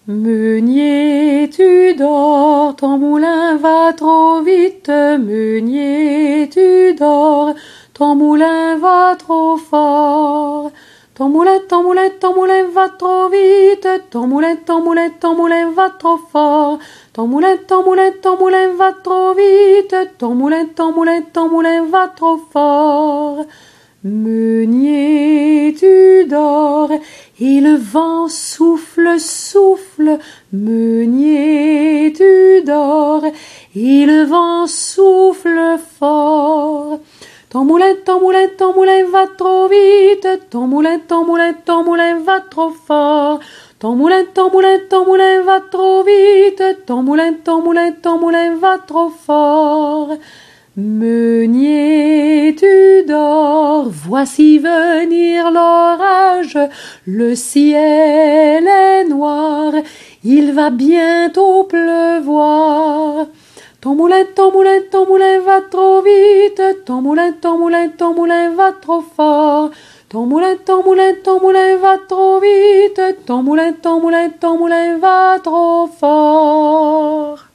Meunier, tu dors, ton moulin va trop vite. Meunier, tu dors, ton moulin va trop fort. Ton moulin va trop vite. Ton moulin va trop fort. Ton moulin va trop vite. Ton moulin va trop fort. Meunier, tu dors, et le vent souffle, souffle. Meunier, tu dors, et le vent souffle fort. Ton moulin va trop vite. Ton moulin va trop fort. Ton moulin va trop vite. Ton moulin va trop fort. Meunier, tu dors, voici venir l'orage, le ciel est noir, il va bientôt pleuvoir. Ton moulin va trop vite, ton moulin va trop fort. Ton moulin va trop vite, ton moulin va trop fort.